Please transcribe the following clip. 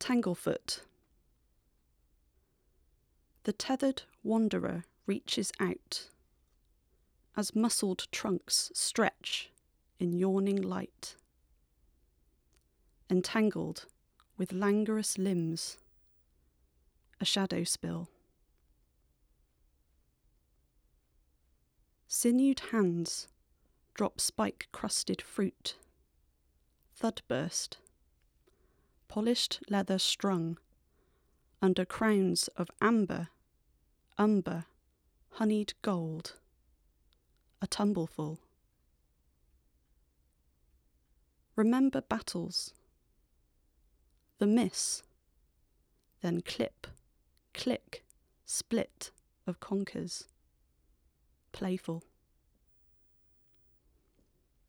Tanglefoot. The tethered wanderer reaches out as muscled trunks stretch in yawning light, entangled with languorous limbs, a shadow spill. Sinewed hands drop spike-crusted fruit, thud burst, polished leather strung under crowns of amber, umber, honeyed gold, a tumbleful. Remember battles, the miss, then clip, click, split of conkers, playful.